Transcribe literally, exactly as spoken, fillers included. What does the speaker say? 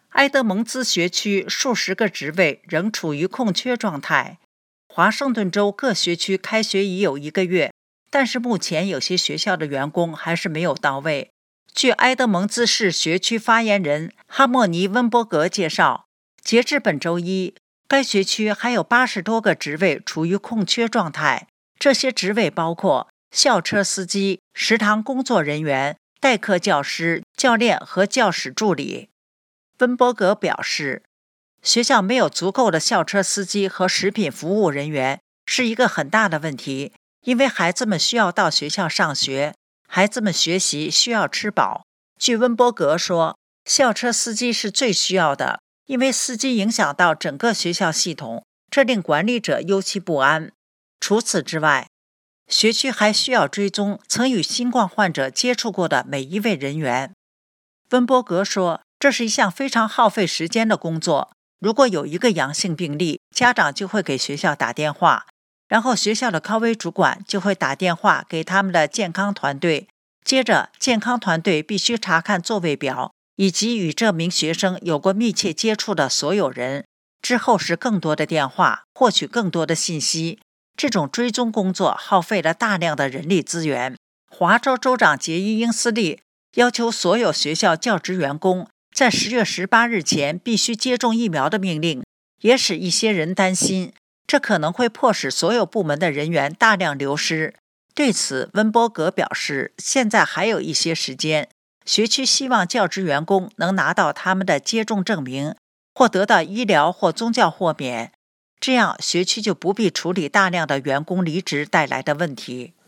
埃德蒙兹学区数十个职位仍处于空缺状态。华盛顿州各学区开学已有一个月，但是目前有些学校的员工还是没有到位。据埃德蒙兹市学区发言人哈莫尼·温伯格介绍，截至本周一，该学区还有八十多个职位处于空缺状态。这些职位包括校车司机、食堂工作人员、代课教师、教练和教室助理。温伯格表示，学校没有足够的校车司机和食品服务人员是一个很大的问题，因为孩子们需要到学校上学，孩子们学习需要吃饱。据温伯格说，校车司机是最需要的，因为司机影响到整个学校系统，这令管理者忧戚不安。除此之外，学区还需要追踪曾与新冠患者接触过的每一位人员。温伯格说，这是一项非常耗费时间的工作。如果有一个阳性病例，家长就会给学校打电话，然后学校的高危主管就会打电话给他们的健康团队，接着健康团队必须查看座位表以及与这名学生有过密切接触的所有人，之后是更多的电话，获取更多的信息。这种追踪工作耗费了大量的人力资源。华州州长杰伊·英斯利要求所有学校教职员工在十月十八日前必须接种疫苗的命令，也使一些人担心，这可能会迫使所有部门的人员大量流失。对此，温伯格表示，现在还有一些时间，学区希望教职员工能拿到他们的接种证明，或得到医疗或宗教豁免，这样学区就不必处理大量的员工离职带来的问题。